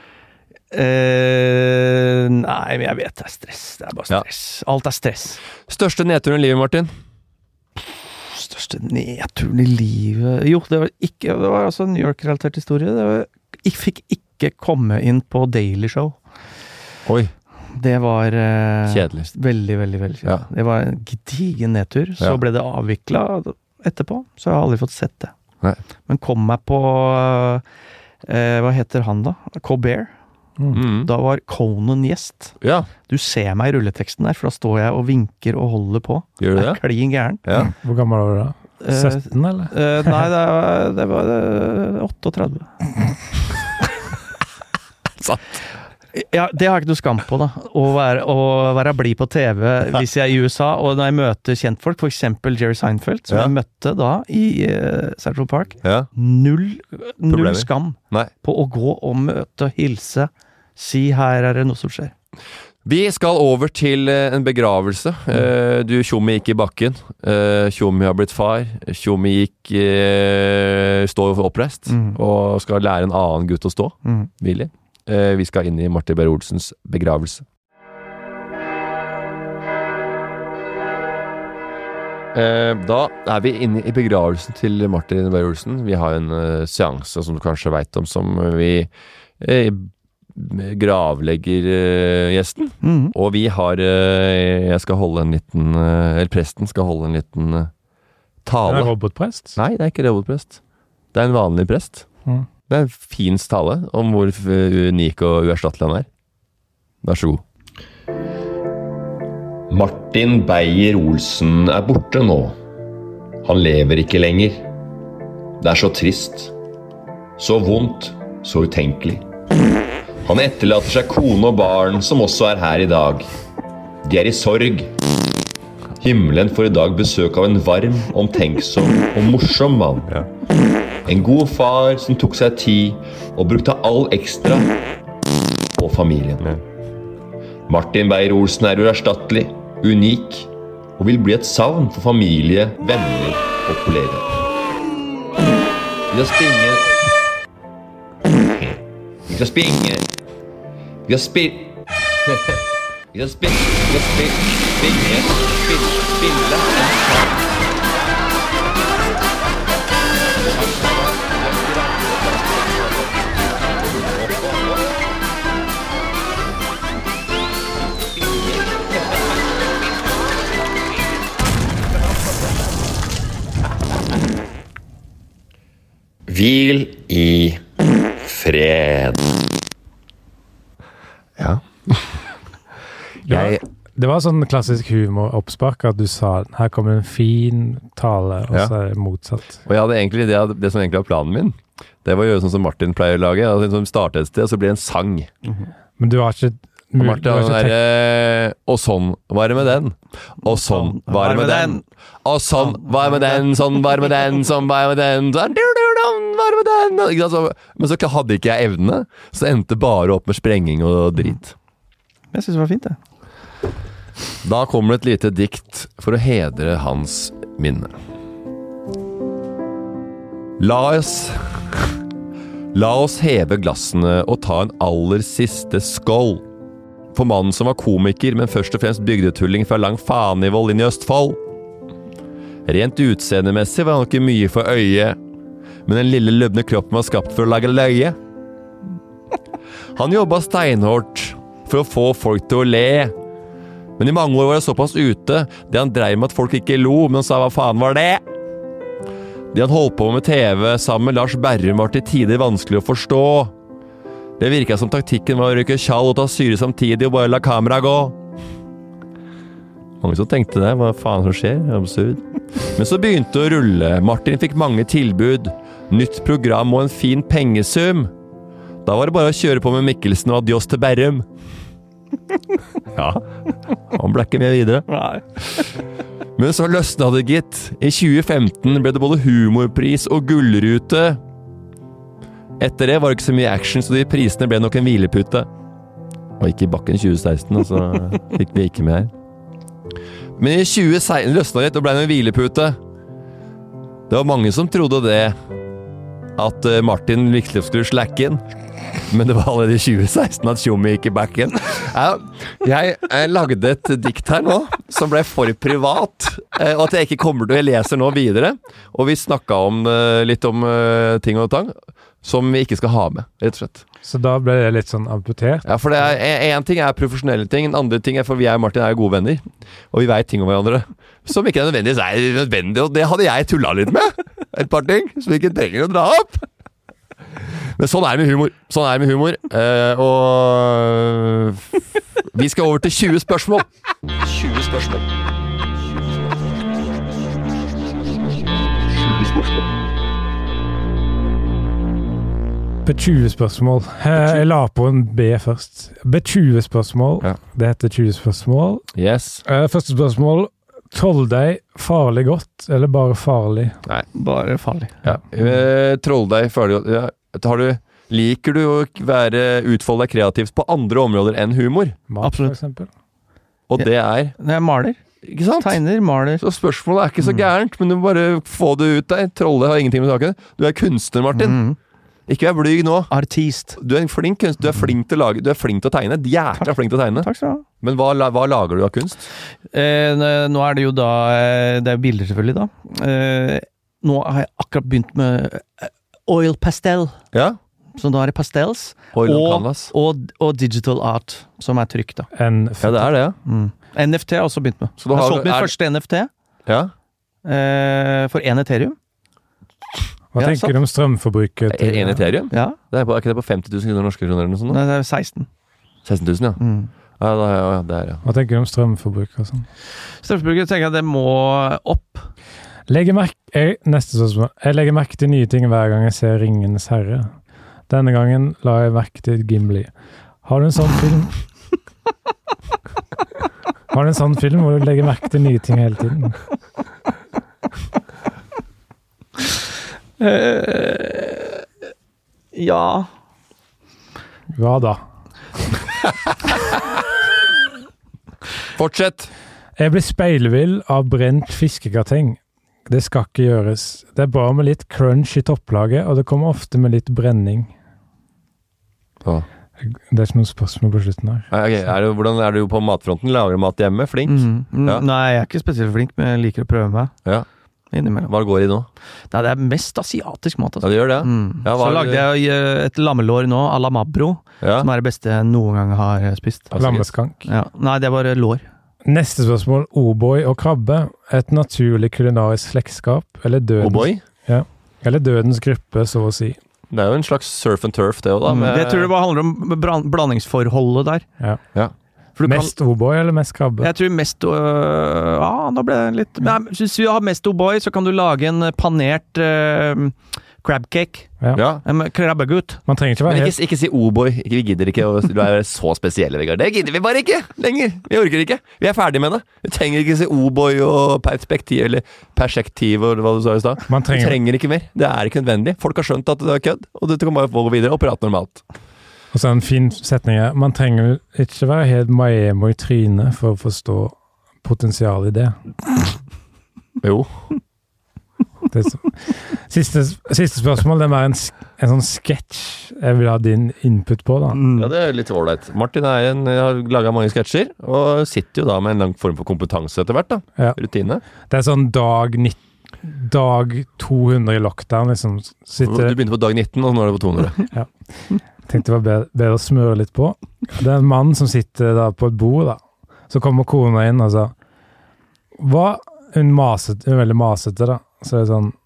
Nei, men jeg vet det stress. Det bare stress. Ja. Alt stress. Største nedturen i livet, Martin? Største nedturen i livet... Jo, det var altså en New York-relatert historie. Jeg fikk ikke komme inn på Daily Show. Oi. Det var kjedelig. Veldig, veldig, veldig kjedelig. Ja. Det var en gedigen nedtur. Så ble det avviklet etterpå, så jeg har aldri fått sett det. Nei. Men kom meg på... hva heter han da? Colbert. Da var Conan gjest. Ja. Du ser meg i rulleteksten der, for da står jeg og vinker og holder på. Gjør du det? Klin gæren. Ja. Hvor gammel var du da? 17, eller? Nei, det var 38. Sant. Ja, det har jeg ikke noe skam på da. Å være blid på TV hvis jeg er i USA, og når jeg møter kjentfolk, for eksempel Jerry Seinfeld, som jeg møtte da i Central Park, null skam på å gå og møte, hilse, si her det noe som skjer. Vi skal over til en begravelse. Du, Tjommi gikk i bakken. Tjommi har blitt far. Tjommi står oppreist og skal lære en annen gutt å stå. Willy. Vi skal inn i Martin Beyer-Olsens begravelse. Da vi inne i begravelsen til Martin Beyer-Olsen. Vi har en seanse som du kanskje vet om, som vi gravlegger gjesten. Og vi har jeg skal holde en liten eller presten skal holde en liten tale. Er det robotprest? Nei, det ikke robotprest. Det en vanlig prest. Det en fin tale om hvor unik og uerstattelig han Vær så god. Martin Beyer-Olsen borte nå. Han lever ikke lenger. Det så trist. Så vondt, så utenkelig. Han etterlater seg kone og barn som også her i dag. De i sorg. Himmelen får I dag besøk av en varm, omtenksom og morsom mann. En god far som tok seg tid og brukte all ekstra på familien. Martin Beyer-Olsen uerstattelig, unik, og vil bli et savn for familie, venner og kolleger. Vi skal springe. Vi skal springe. Vi skal springe. Vi skal springe. Vi skal spille en sang. Hvil I fred. Ja. Det var sånn klassisk humor-oppspark at du sa her kommer en fin tale, og så det motsatt. Og jeg hadde egentlig det som egentlig var planen min. Det var å gjøre sånn som Martin pleier å lage. Altså, starte et sted, og så blir det en sang. Men du har ikke... Og Martin og sånn var det med den. Og sånn var det med den. Og sånn var det med den. Sånn var det med den. Sånn var det med den. Sånn var det med den. Men så hadde ikke jeg evne. Så endte bare opp med sprenging og drit. Jeg synes det var fint det. Da kommer det et lite dikt for å hedre hans minne. La oss heve glassene og ta en aller siste skål. For mannen som var komiker, men først og fremst bygdetulling fra lang Fanivold inn I Østfold. Rent utseendemessig var han ikke mye for øyet, men den lille løbne kroppen var skapt for å lage løye. Han jobbet steinhårdt for å få folk til å le, men I mange år var det såpass ute, det han drev med at folk ikke lo, men han sa hva faen var det? Det han holdt på med TV sammen med Lars Berrum var til tider vanskelig å forstå. Det virket som taktikken var å rykke kjall og ta syre samtidig og bare la kamera gå. Mange som tenkte det, hva faen som skjer? Det absurd. Men så begynte det å rulle. Martin fikk mange tilbud. Nytt program og en fin pengesum. Da var det bare å kjøre på med Mikkelsen og adios til Berrum. Ja, han ble ikke med videre. Nei. Men så løsnet det gitt. I 2015 ble det både humorpris og gullrute. Etter det var det ikke så mye action, så de prisene ble nok en hvilepute. Og ikke I bakken 2016, og så fikk vi ikke med her. Men I 2016 løsnet det og ble det en hvilepute. Det var mange som trodde det, at Martin virkelig skulle slakke inn. Men det var allerede I 2016 at Tjommi gikk I backen. Jeg lagde et dikt her nå, som ble for privat, og at jeg ikke kommer til å lese nå videre. Og vi snakket litt om ting og tang, som vi ikke skal ha med, rett og slett. Så da ble det litt sånn amputert? Ja, for en ting profesjonelle ting, en andre ting for vi og Martin jo gode venner, og vi vet ting om hverandre, som ikke nødvendigvis nødvendig, og det hadde jeg tullet litt med. Et par ting, som vi ikke trenger å dra opp. Men sånn det med humor. Sånn det med humor. Og vi skal over til 20 spørsmål. 20 spørsmål. 20 spørsmål. B20 spørsmål. Jeg la på en B først. B20 spørsmål. Ja. Det heter 20 spørsmål. Yes. Første spørsmål. Trolldeig farlig godt, eller bare farlig? Nei, bare farlig. Ja. Trolldeig farlig godt. Ja. Liker du å utfolde deg kreativt på andre områder enn humor? Mat, absolutt. For eksempel. Og det Jeg maler. Ikke sant? Tegner, maler. Så spørsmålet ikke så gærent, men du må bare få det ut der. Trolle har ingenting med saken. Du kunstner, Martin. Ikke vær blyg nå. Artist. Du en flink kunst. Du flink til å lage. Du flink til å tegne. Jækla flink til å tegne. Takk skal du ha. Men hva lager du av kunst? Nå det jo da det bilder selvfølgelig da. Nå har jeg akkurat begynt med oil pastel. Ja. Så da det pastels. Oil og digital art, som trykt da. Ja, det det, ja. NFT har jeg også begynt med. Så jeg solgte min første NFT. Ja. For 1 Ethereum. Hva tenker du om strømforbruket? 1 Ethereum? Ja. Er ikke det på 50 000 kroner norske kroner eller noe sånt? Nei, det 16. 16 000, ja. Ja, det ja. Hva tenker du om strømforbruket og sånn? Strømforbruket tenker jeg det må opp. Neste spørsmål. Jeg legger merke til nye ting hver gang jeg ser Ringenes Herre. Denne gangen la jeg merke til Gimli. Har du en sånn film? Har du en sånn film hvor du legger merke til nye ting hele tiden? Ja. Hva da? Fortsett! Jeg blir speilvill av brent fiskegrateng. Det skal ikke gjøres. Det bra med litt crunch i topplaget, og det kommer ofte med litt brenning. Ja. Det ikke noen spørsmål på slutten her. Okay. Hvordan du på matfronten? Lager du mat hjemme? Flink? Ja. Nei, jeg er ikke spesielt flink, men jeg liker å prøve meg. Ja. Innimellom. Hva går i nå? Nei, det er mest asiatisk mat. Altså. Ja, det gjør det. Ja, så lagde jeg et lammelår nå, à la Mabro, som er det beste jeg noen gang har spist. Lammeskank. Ja. Nei, det var lår. Neste spørsmål, O'boy og krabbe. Et naturlig kulinarisk slektskap, eller dødens... O'boy? Ja. Eller dødens gruppe, så å si. Det er jo en slags surf and turf, det også, da. Det tror jeg bare handler om blandingsforholdet der. Ja. Mest O'boy eller mest krabbe? Jeg tror mest nå ble det litt... Men hvis du har mest O'boy, så kan du lage en panert crabcake. Ja. Krabbegutt. Man trenger ikke være helt... Ikke si O'boy. Vi gidder ikke å være så spesielle, Vegard. Det gidder vi bare ikke lenger. Vi orker ikke. Vi er ferdig med det. Vi trenger ikke si O'boy og perspektiv, eller perspektiv, eller hva du sa i stad. Vi trenger ikke mer. Det er ikke nødvendig. Folk har skjønt at det er kødd, og du kan bare gå videre og prate normalt. Og så en fin setning her. Man trenger ikke være helt Maemo i trynet for å forstå potensial i det. Jo. Siste spørsmål, det er en sånn sketsj jeg vil ha din input på da. Ja, det er litt overleit. Martin har laget mange sketsjer, og sitter jo da med en lang form for kompetanse etter hvert da. Ja. Rutine. Det er sånn dag 200 i lockdown, liksom. Du begynte på dag 19, og nå er det på 200. Ja. Tenkte det var bedre å smøre litt på. Det er en mann som sitter da på et bord da. Så kommer kona inn og sa hun er veldig masete da. Så er det sånn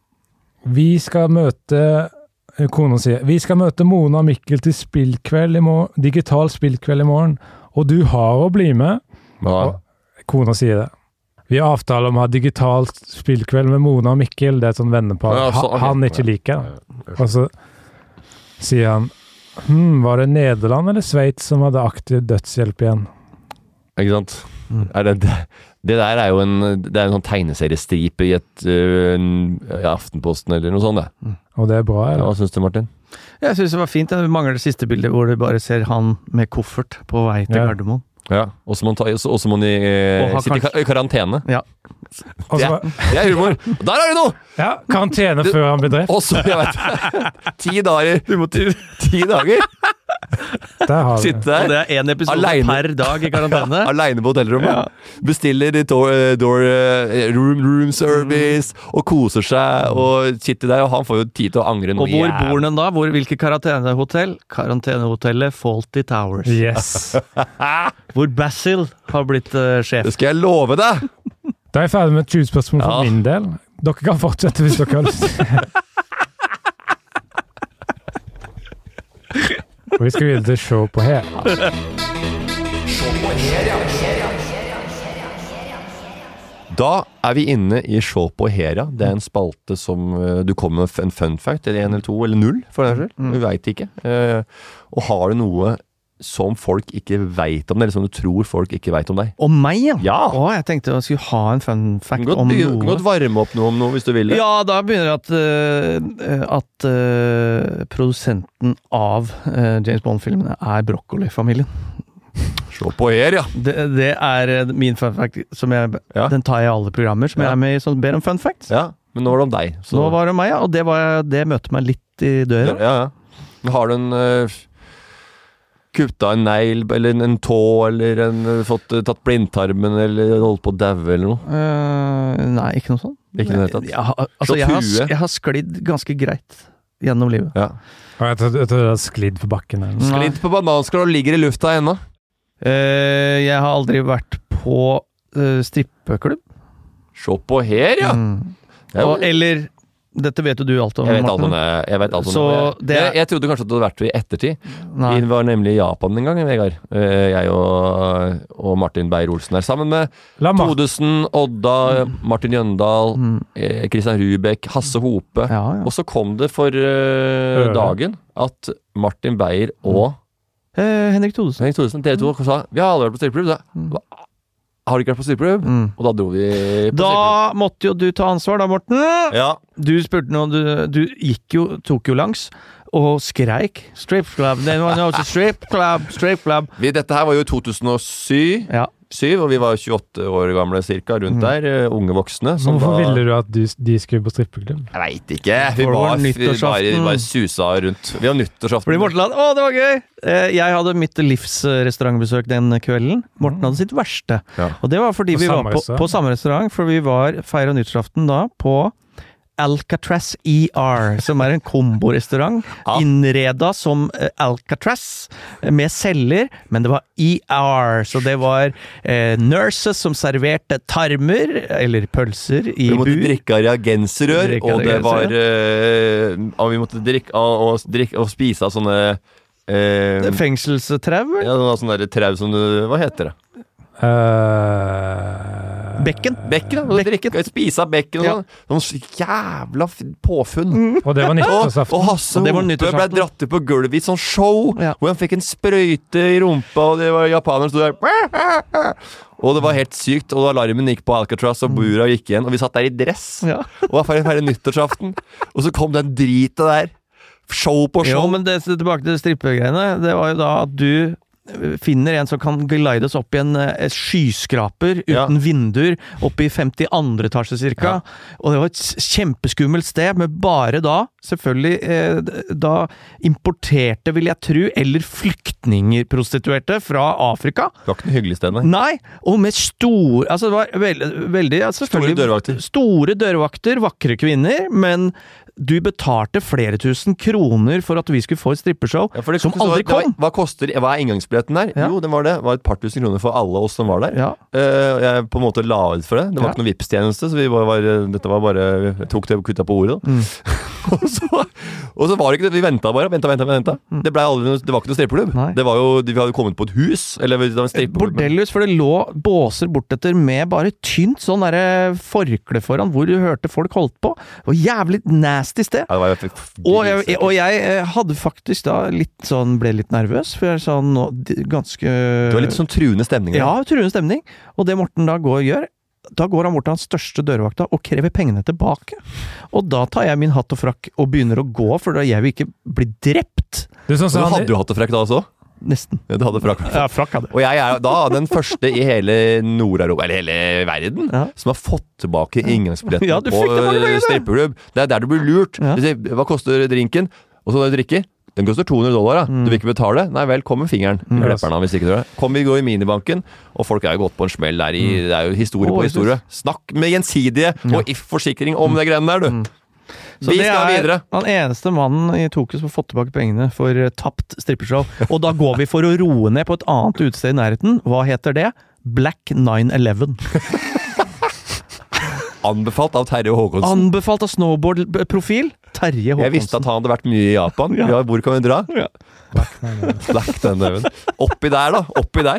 kona sier vi skal møte Mona og Mikkel til spillkveld i morgen, digital spillkveld i morgen, og du har å bli med. Og kona sier det. Vi har avtale om å ha digital spillkveld med Mona og Mikkel. Det er et sånn vennepar. Han ikke liker det. Og så sier han var det Nederland eller Sveits som hadde aktiv dødshjelp igjen? Ikke sant? Det der er jo en sånn tegneseriestripe i Aftenposten eller noe sånt det. Og det er bra, eller? Hva synes du, Martin? Jeg synes det var fint. Det mangler det siste bildet hvor du bare ser han med koffert på vei til Gardermoen. Ja, og så må han sitte i karantene. Ja. Det er humor. Der har du noe! Ja, karantene før han ble drept. Og så, jeg vet 10 dager. Du må 10 dager. Sitte der. Og det er en episode per dag i karantene. Alene på hotellrommet. Ja. Bestiller room service, og koser seg, og sitter der, og han får jo tid til å angre noe. Og hvor bor den da? Hvilke karantenehotell? Karantenehotellet Fawlty Towers. Yes. Hvor Basil har blitt sjef. Det skal jeg love deg! Da er jeg ferdig med 20 spørsmål for min del. Dere kan fortsette hvis dere har lyst. Og vi skal videre til Show på Hera. Da er vi inne i Show på Hera. Det er en spalte som du kommer med en fun fact, eller 1 eller 2 eller 0 for deg selv. Vi vet ikke. Og har du noe som folk ikke vet om deg, eller som du tror folk ikke vet om deg? Om meg, ja? Ja! Jeg tenkte jeg skulle ha en fun fact om noe. Du kan godt varme opp noe om noe, hvis du vil det. Ja, da begynner det at produsenten av James Bond-filmene er Broccoli-familien. Se på her, ja! Det er min fun fact, den tar jeg i alle programmer som jeg er med i, som ber om fun facts. Ja, men nå var det om deg. Så. Nå var det om meg, ja, og det møter meg litt i døra. Ja. Har du en... kutta en negl, eller en tå, eller tatt blindtarmen, eller holdt på å daue, eller noe? Nei, ikke noe sånt. Ikke noe tatt? Jeg har sklidd ganske greit gjennom livet. Ja. Jeg tror det har sklidd på bakken. Eller? Sklidd på bananskall og ligger i lufta ennå? Jeg har aldri vært på strippeklubb. Se på her, ja! Eller... Dette vet jo du alt om, Jeg vet alt om det. Jeg trodde kanskje at du hadde vært i ettertid. Nei. Vi var nemlig i Japan en gang, Vegard. Jeg og Martin Beyer-Olsen er sammen med Todesen, Odda, Martin Jøndal, Kristian Rubek, Hasse Hope. Og så kom det for dagen at Martin Beyer og Henrik Todesen. Dere to sa, vi har aldri vært på strippeklubb. har du ikke vært på strippeklubb? Og da dro vi på Da måtte jo du ta ansvar da, Morten. Ja. Du spurte noe, du tok jo langs og skreik. Strip club, det var noe strip club. Dette her var jo 2007. Ja. Og vi var 28 år gamle cirka, rundt der, unge voksne. Hvorfor ville du at de skulle på strippeklubb? Jeg vet ikke, vi bare susa rundt. Vi var nyttårsaften. Fordi Morten hadde, det var gøy! Jeg hadde mitt livsrestaurantbesøk den kvelden. Morten hadde sitt verste. Ja. Og det var fordi vi var på samme restaurant, for vi feiret nyttårsaften da på Alcatraz ER, som en komborestaurant, innredet som Alcatraz, med celler, men det var ER, så det var nurses som serverte tarmer, eller pølser i bur. Vi måtte drikke av reagensrør, og det var, og vi måtte drikke og spise av sånne fengselstrau? Ja, sånne trau som hva heter det? Bekken, spise av bekken og sånn jævla påfunn. Og det var nyttårsaften. Og Hasse Hope ble dratt ut på gulvet i sånn show, hvor han fikk en sprøyte i rumpa, og det var japaneren stod der. Og det var helt sykt, og alarmen gikk på Alcatraz, og bura gikk igjen, og vi satt der i dress, og var ferdig nyttårsaften, og så kom den dritet der. Show på show. Jo, men tilbake til strippegreiene, det var jo da at du finner en som kan glides opp i en skyskraper uten vinduer, opp i 52. etasje cirka, og det var et kjempeskummelt sted, men bare da, selvfølgelig, da importerte, vil jeg tro, eller flyktninger prostituerte fra Afrika. Det var ikke noe hyggelig sted, Nei, og med altså det var veldig store dørvakter. Store dørvakter, vakre kvinner, men du betalte flere tusen kroner for at vi skulle få et strippeshow som aldri kom. Hva er inngangsbilletten der? Jo, det var et par tusen kroner for alle oss som var der. Jeg på en måte la ut for det. Det var ikke noe Vipps-tjeneste, så dette var bare, jeg tok det og kuttet på ordet. og så var det ikke det, vi ventet bare, ventet. Det var ikke noe strippeklubb. Det var jo, vi hadde kommet på et hus, eller det var en strippeklubb. Bordellhus, for det lå båser bortetter med bare tynt sånn der forkle foran, hvor du hørte folk holdt på. Det var jævlig nasty sted. Og jeg hadde faktisk da ble litt nervøs, for jeg sa ganske... Det var litt sånn truende stemning. Ja, truende stemning. Og det Morten da gjør, da går han bort til hans største dørvakta og krever pengene tilbake. Og da tar jeg min hatt og frakk og begynner å gå, for da jeg vil ikke bli drept. Hadde du hatt og frakk da også? Nesten. Ja, du hadde frakk. Ja, frakk hadde. Og jeg da den første i hele Nord-Europa, eller hele verden, som har fått tilbake inngangsbilletten på strippeklubb. Det der du blir lurt. Hva koster drinken? Og så når du drikker, den koster $200. Du vil ikke betale? Nei vel, kom med fingeren. Hvis ikke du gjør det. Vi går i minibanken, og folk jo gått på en smell der det jo historie på historie. Snakk med Gjensidige og If-forsikring om det greiene der, du. Så vi skal videre. Den eneste mannen i Tokyo som har fått tilbake pengene for tapt strippeshow. Og da går vi for å roe ned på et annet utested i nærheten. Hva heter det? Black 911. Anbefalt av Terje Håkonsen. Anbefalt av snowboard-profil Terje Håkonsen. Jeg visste at han hadde vært mye i Japan. Hvor kan vi dra? Black 911. Oppi der da,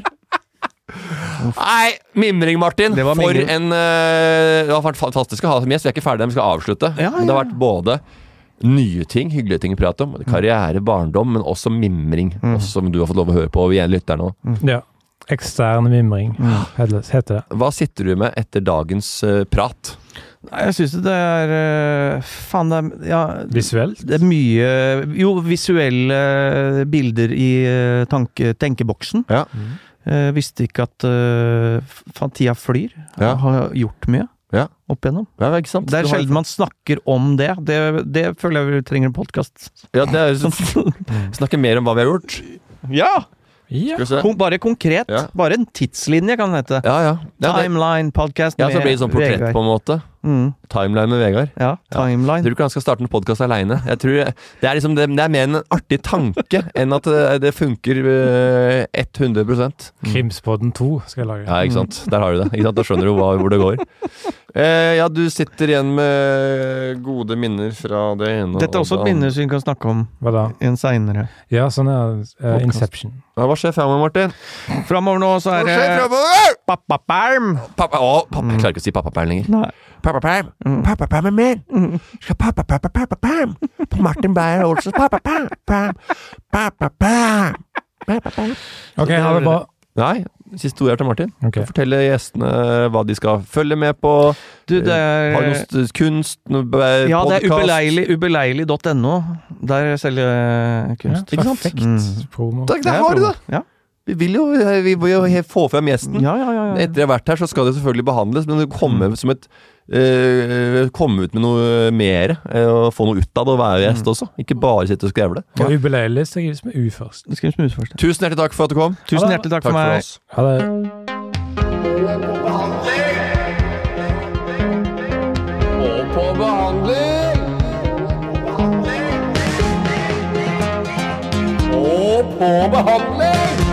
Nei, mimring, Martin. Det var fantastisk å ha med, så vi er ikke ferdige, vi skal avslutte. Men det har vært både nye ting, hyggelige ting å prate om, karriere, barndom, men også mimring, også som du har fått lov å høre på, og vi lytter nå. Ja, ekstern mimring heter det. Hva sitter du med etter dagens prat? Nei, jeg synes det visuelt? Det mye, visuelle bilder i tenkeboksen. Ja. Visste ikke at tida flyr. Har gjort mye opp igjennom. Ikke sant? Det sjelden man snakker om det. Det føler jeg vi trenger en podcast. Ja, det snakke mer om hva vi har gjort. Ja! Bare konkret. Bare en tidslinje kan det hete. Timeline, podcast med så blir det sånn portrett Vegard. På en måte. Timeline med Vegard. Timeline. Jeg tror ikke han skal starte en podcast alene. Jeg tror det er mer en artig tanke enn at det funker 100%. Krimspodden 2 skal jeg lage. Ja, ikke sant? Der har du det. Ikke sant? Da skjønner du hvor det går. Du sitter igjen med gode minner fra det ene. Dette er også et minne som vi kan snakke om. Hva da? En senere. Ja, sånn Inception. Hva skjer fremover, Martin? Fremover nå så det pappaperm. Jeg klarer ikke å si pappaperm lenger. Nei. Pappaperm. Pappaperm er min. Skal pappaperm. På Martin Beyer-Olsens pappaperm. Pappaperm. Ok, ha det bra. Nei, siste ord til Martin. Okay. Fortelle gjestene hva de skal følge med på. Du, det Har du noe kunst, noe podcast? Ja, det er ubeleilig.no. Der selger jeg kunst. Ja, perfekt promo. Der har du det! Ja. Vi vil jo få frem gjesten. Ja. Etter jeg har vært her, så skal det selvfølgelig behandles, men det kommer som et komme ut med noe mer og få noe ut av det å være gjest også. Ikke bare sitte og skrevle. Ja. Ubeleilig skrives med U først. Det skrives med U først. Tusen hjertelig takk for at du kom. Tusen hjertelig takk for meg. oss. Ha det. Og på behandling! Og på behandling!